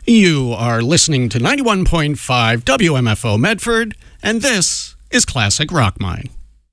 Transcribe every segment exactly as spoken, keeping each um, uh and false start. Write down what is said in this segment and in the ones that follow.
You are listening to ninety-one point five W M F O Medford, and this is Classic Rock Mine.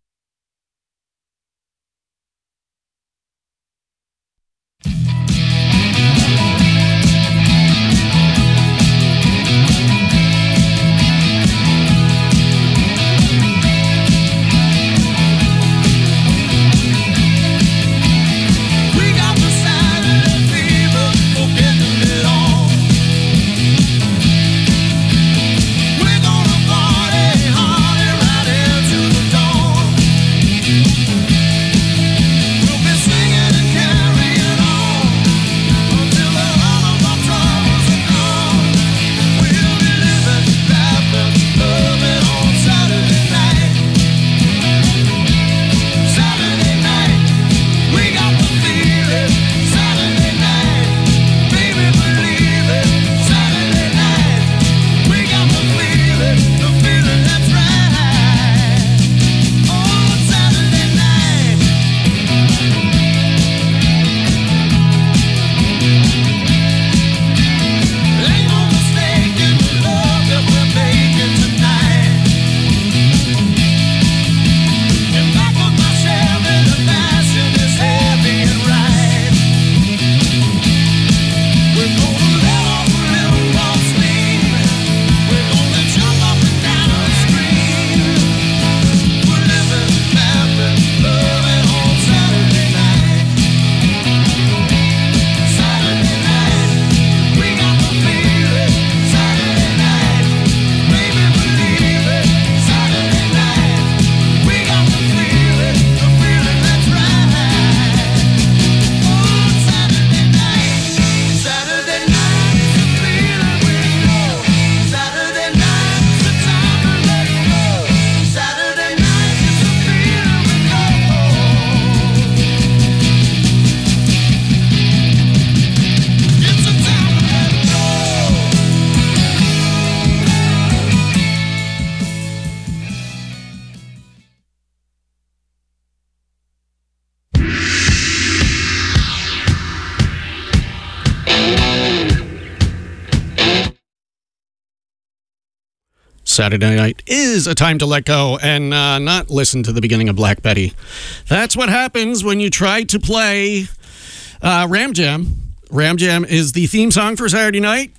Saturday night is a time to let go and uh, not listen to the beginning of Black Betty. That's what happens when you try to play uh, Ram Jam. Ram Jam is the theme song for Saturday night.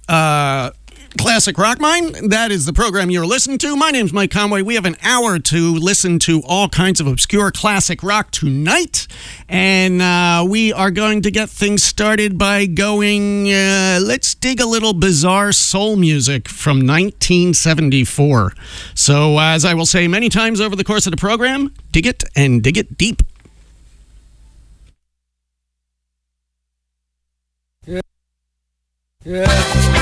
Uh, Classic Rock Mine, that is the program you're listening to. My name's Mike Conway. We have an hour to listen to all kinds of obscure classic rock tonight. And uh, we are going to get things started by going, uh, let's dig a little bizarre soul music from nineteen seventy-four. So as I will say many times over the course of the program, dig it and dig it deep. Yeah. Yeah.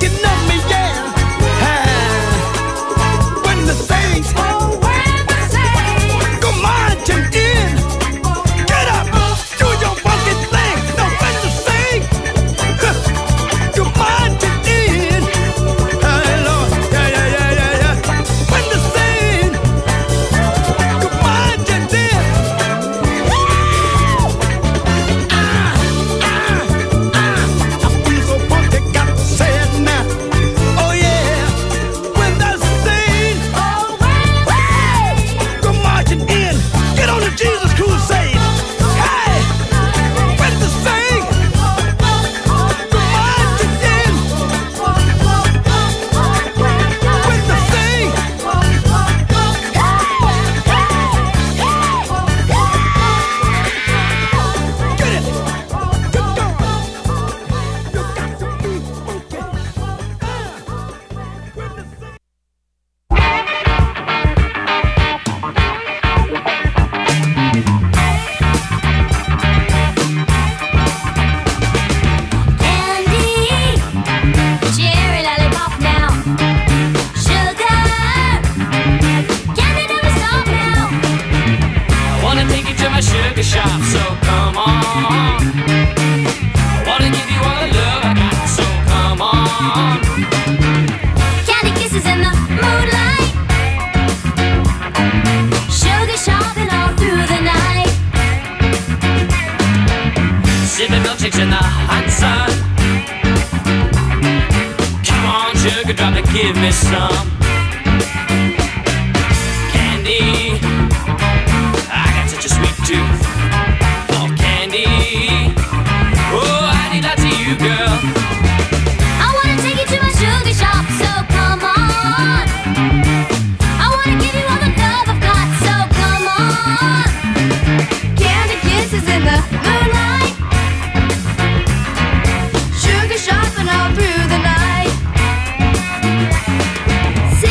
When the saints, oh, when the saints on. Candy kisses in the moonlight, sugar shopping all through the night, sipping milkshakes in the hot sun. Come on, sugar, drop it, give me some candy. I got such a sweet tooth. Oh, candy. Oh, I need lots of you, girl. I wanna take you to my sugar shop, so come on. I wanna give you all the love I've got, so come on. Candy kisses in the moonlight, sugar shopping all through the night,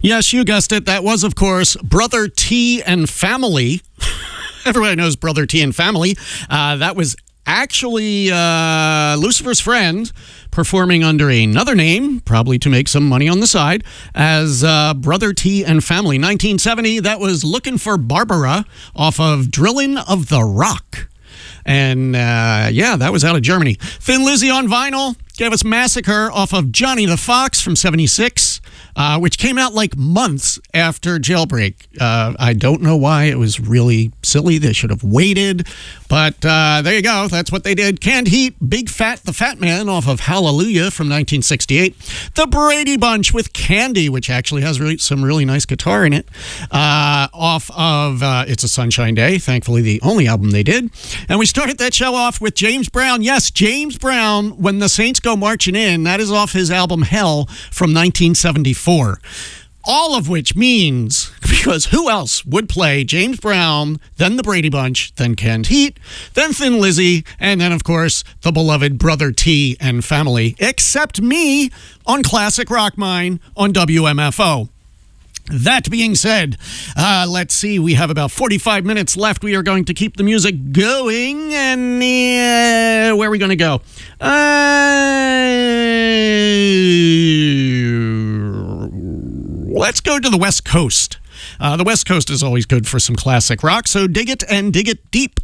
Yes, you guessed it. That was, of course, Brother T and Family. Everybody knows Brother T and Family. Uh, that was actually uh, Lucifer's Friend performing under another name, probably to make some money on the side, as uh, Brother T and Family. nineteen seventy, that was Looking for Barbara off of Drillin' of the Rock. And, uh, yeah, that was out of Germany. Thin Lizzy on vinyl gave us Massacre off of Johnny the Fox from seventy-six, uh, which came out like months after Jailbreak. Uh, I don't know why. It was really silly. They should have waited. But uh, there you go. That's what they did. Canned Heat, Big Fat the Fat Man off of Hallelujah from nineteen sixty-eight. The Brady Bunch with Candy, which actually has really, some really nice guitar in it, uh, off of uh, It's a Sunshine Day, thankfully the only album they did. And we started that show off with James Brown. Yes, James Brown, When the Saints Go Marching In. That is off his album Hell from nineteen seventy-four. All of which means, because who else would play James Brown, then the Brady Bunch, then Canned Heat, then Thin Lizzy, and then, of course, the beloved Brother T and Family, except me on Classic Rock Mine on W M F O. That being said, uh, let's see, we have about forty-five minutes left. We are going to keep the music going, and uh, where are we going to go? Uh, let's go to the West Coast. Uh, the West Coast is always good for some classic rock, so dig it and dig it deep.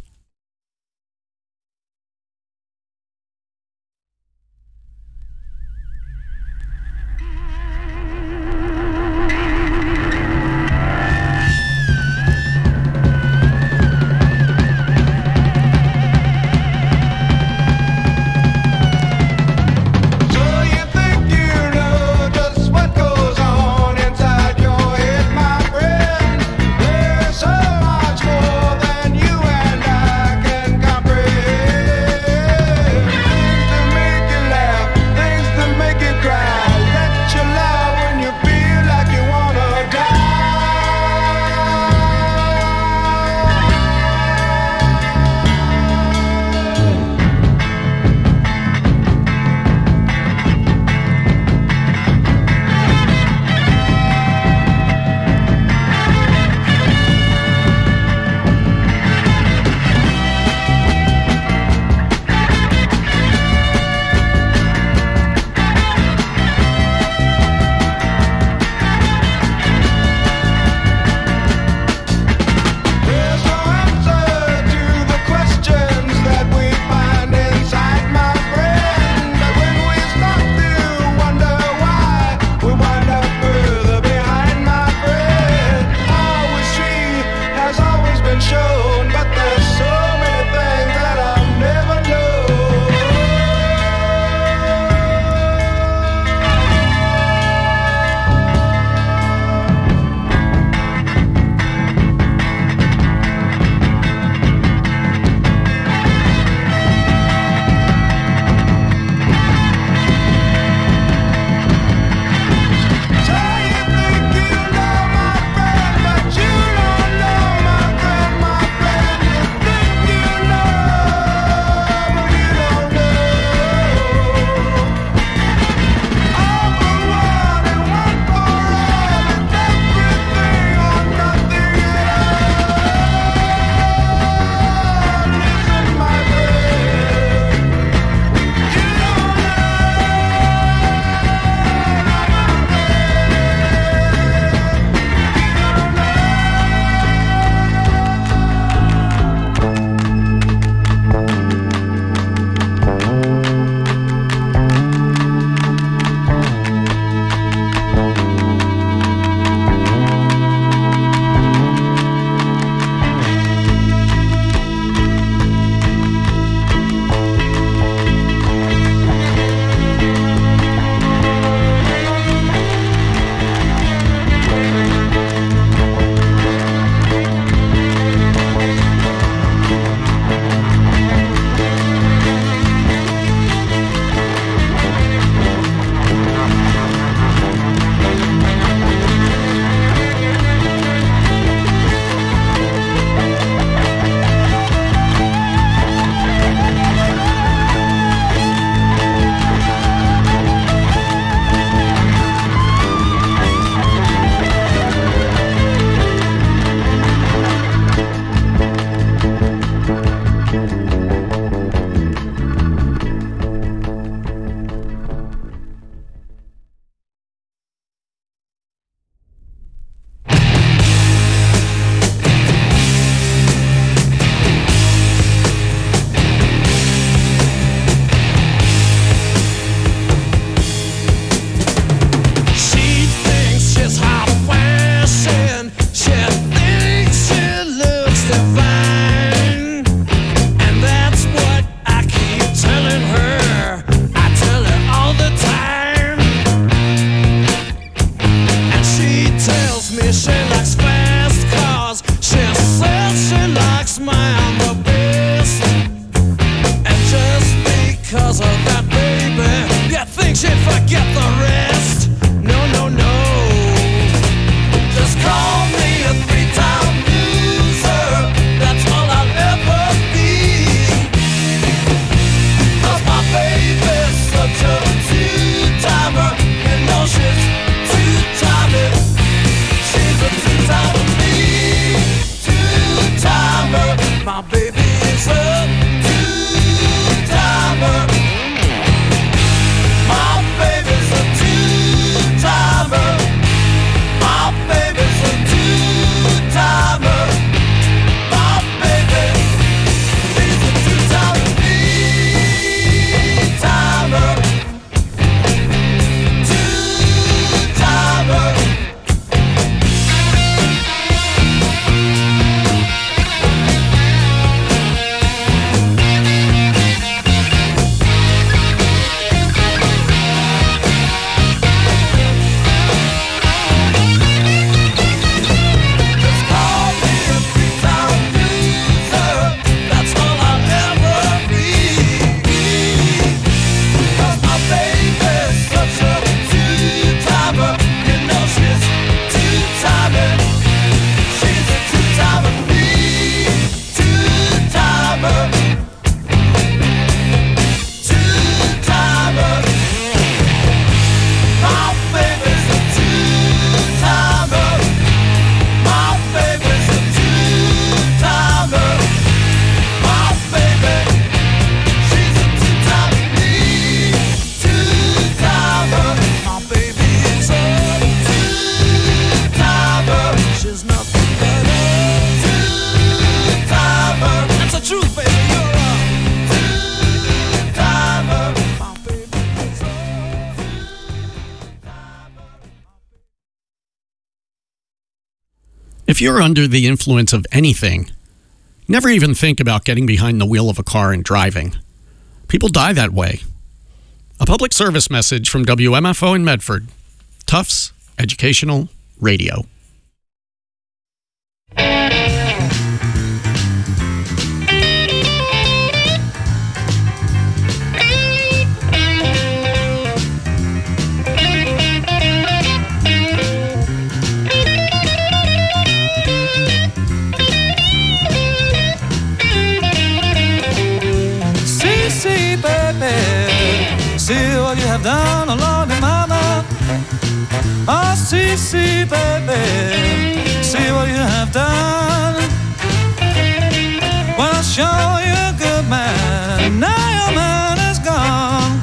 So much more than you and I. If you're under the influence of anything, never even think about getting behind the wheel of a car and driving. People die that way. A public service message from W M F O in Medford, Tufts Educational Radio. See what you have done, oh Lordy Mama. Oh, see, see, baby, see what you have done. Well, I'll show you a good man, now your man is gone.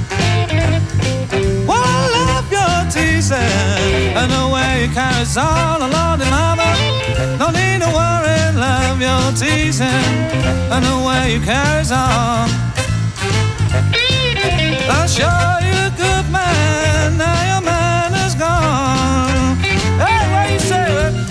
Well, I love your teasing and the way you carry on, oh Lordy Mama. No need to worry, love your teasing and the way you carry on. I'll show you a good man, now your man is gone. Hey, what you say, it?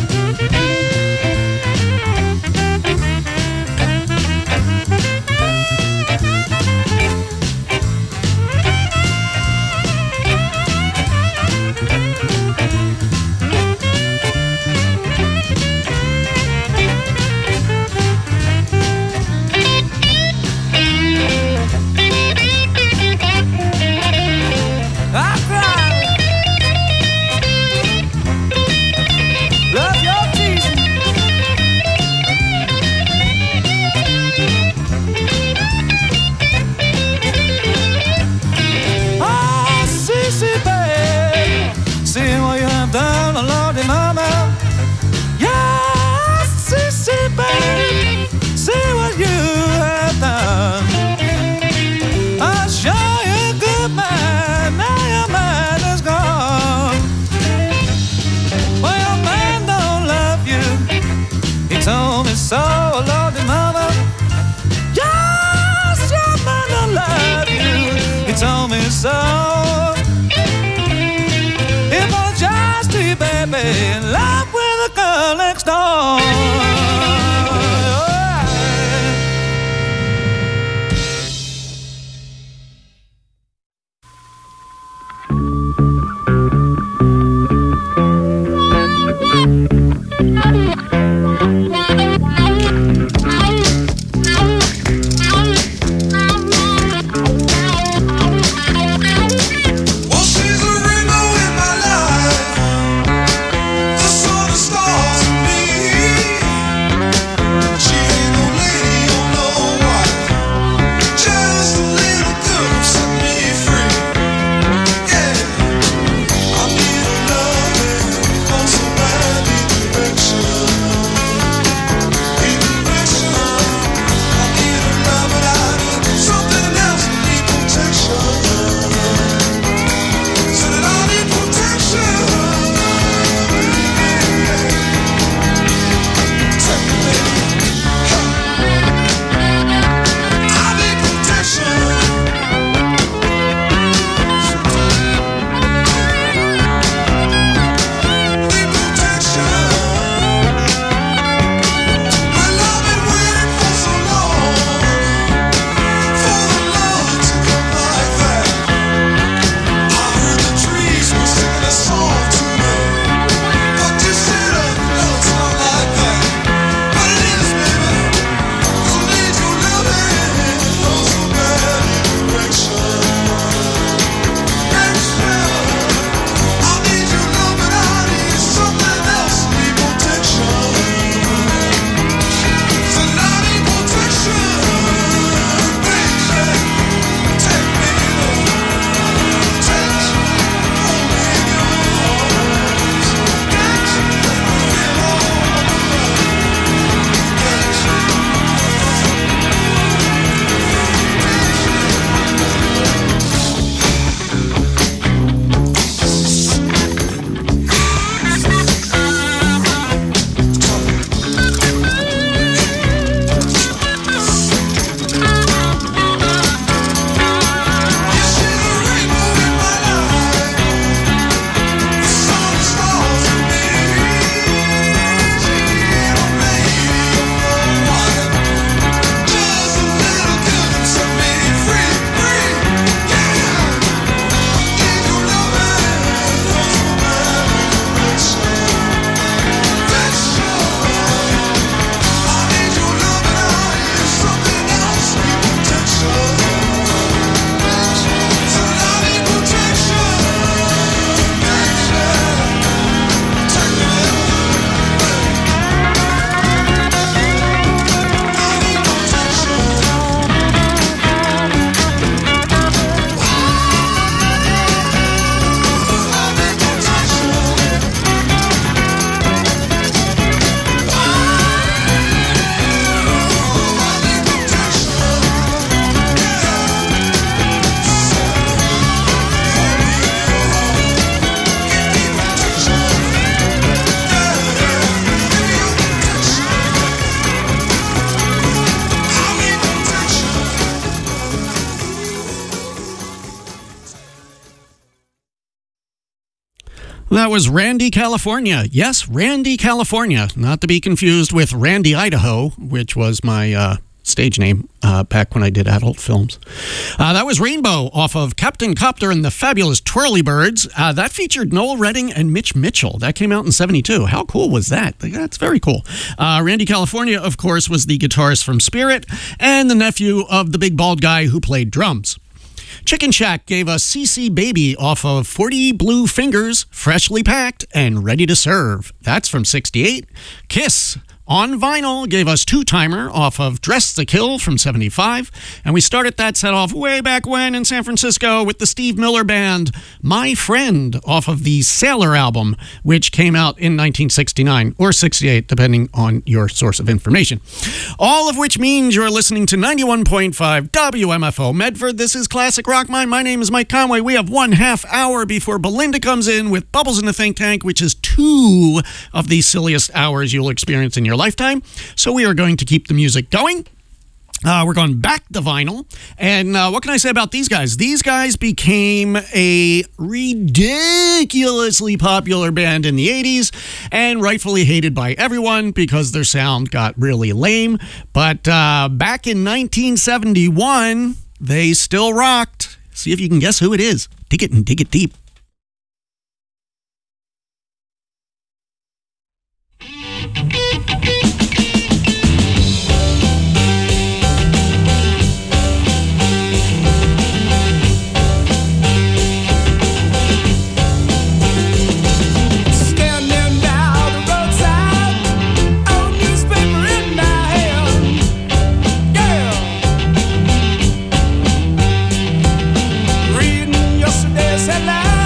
So, Lordy Mama, yes, your man don't love you. He told me so. He apologized to you, baby, in love with a girl next door. Well, she's a rainbow in my life, the sun That was Randy, California. Yes, Randy, California. Not to be confused with Randy, Idaho, which was my uh, stage name uh, back when I did adult films. Uh, that was Rainbow off of Captain Copter and the Fabulous Twirlybirds. Uh, that featured Noel Redding and Mitch Mitchell. That came out in seventy-two. How cool was that? That's very cool. Uh, Randy, California, of course, was the guitarist from Spirit and the nephew of the big bald guy who played drums. Chicken Shack gave us C C Baby off of forty Blue Fingers, Freshly Packed and Ready to Serve. That's from sixty-eight. Kiss on vinyl gave us Two Timer off of Dress to Kill from seventy-five. And we started that set off way back when in San Francisco with the Steve Miller Band, My Friend, off of the Sailor album, which came out in nineteen sixty-nine or sixty-eight, depending on your source of information. All of which means you're listening to ninety-one point five W M F O Medford. This is Classic Rock Mine. My name is Mike Conway. We have one half hour before Belinda comes in with Bubbles in the Think Tank, which is two of the silliest hours you'll experience in your lifetime. So we are going to keep the music going. Uh, we're going back to vinyl. And uh, what can I say about these guys? These guys became a ridiculously popular band in the eighties and rightfully hated by everyone because their sound got really lame. But uh, back in nineteen seventy-one, they still rocked. See if you can guess who it is. Dig it and dig it deep. Reading yesterday's headline.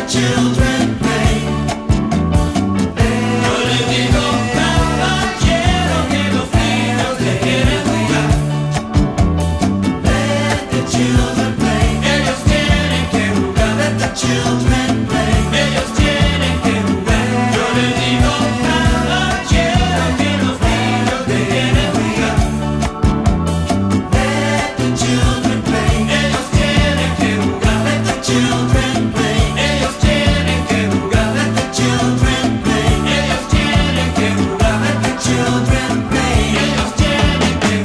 children play. Yo les digo, caballero, que los niños te quieren jugar. Let the children play. Ellos tienen que jugar. Let the children play. Ellos tienen que jugar. Yo les digo, caballero, que los niños te quieren jugar. Let the children play. Ellos tienen que jugar. Let the children play. Ellos tienen que jugar. Let the children play. Ellos tienen que jugar. Let the children play. Ellos tienen que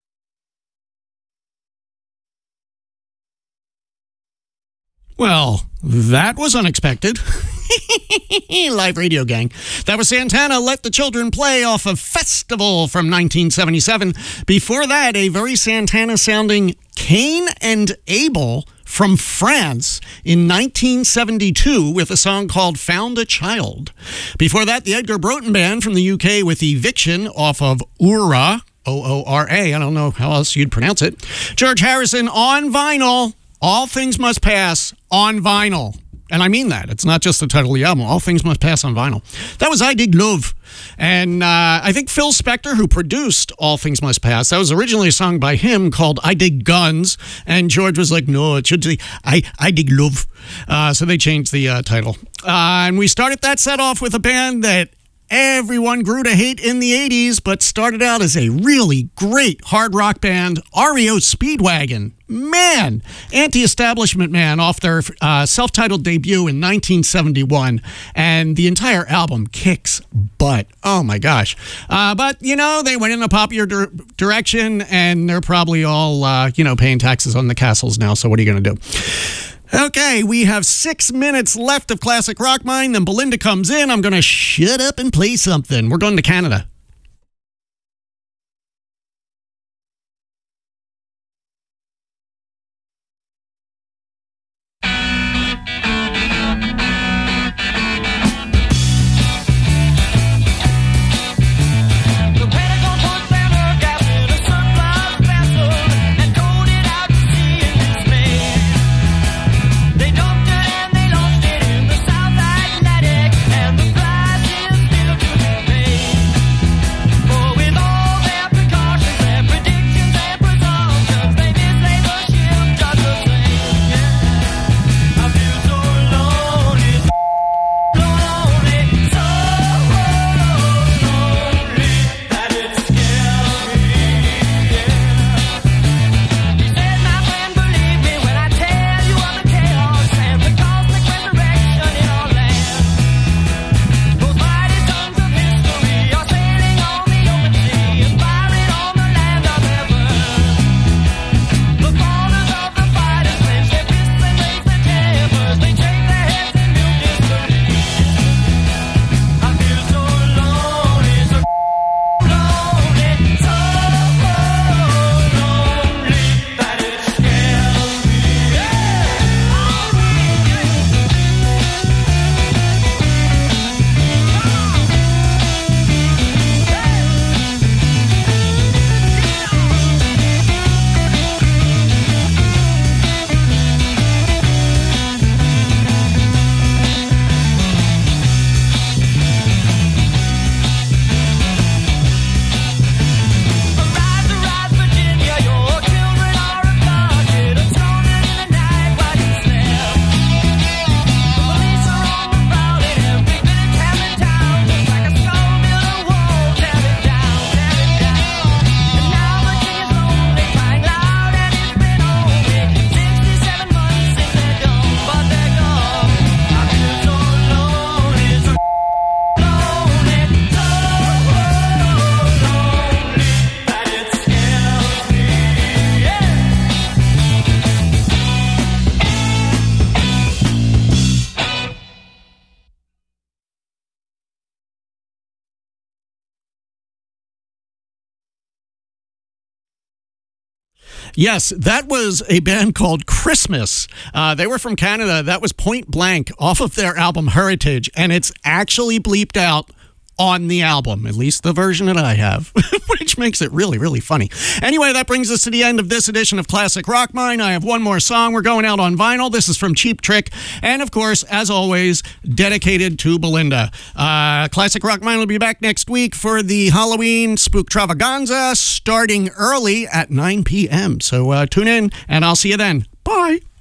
Well, that was unexpected. Live radio gang. That was Santana, Let the Children Play, off of Festival from nineteen seventy-seven. Before that, a very Santana-sounding Cain and Abel from France in nineteen seventy-two with a song called Found a Child. Before that, the Edgar Broughton Band from the U K with Eviction off of Oura, O O R A. I don't know how else you'd pronounce it. George Harrison on vinyl. All Things Must Pass on vinyl. And I mean that. It's not just the title of the album. All Things Must Pass on vinyl. That was I Dig Love. And uh, I think Phil Spector, who produced All Things Must Pass, that was originally a song by him called I Dig Guns. And George was like, no, it should say I, I Dig Love. Uh, so they changed the uh, title. Uh, and we started that set off with a band that everyone grew to hate in the eighties, but started out as a really great hard rock band, R E O Speedwagon. Man, Anti-Establishment Man off their uh, self-titled debut in nineteen seventy-one. And the entire album kicks butt. Oh, my gosh. Uh, but, you know, they went in a popular dir- direction, and they're probably all, uh, you know, paying taxes on the castles now, so what are you going to do? Okay, we have six minutes left of Classic Rock Mine. Then Belinda comes in. I'm going to shut up and play something. We're going to Canada. Yes, that was a band called Christmas. Uh, they were from Canada. That was Point Blank off of their album Heritage, and it's actually bleeped out on the album, at least the version that I have, which makes it really, really funny. Anyway, that brings us to the end of this edition of Classic Rock Mine. I have one more song. We're going out on vinyl. This is from Cheap Trick, and of course, as always, dedicated to Belinda. Uh, Classic Rock Mine will be back next week for the Halloween Spooktravaganza, starting early at nine p.m. So uh, tune in, and I'll see you then. Bye.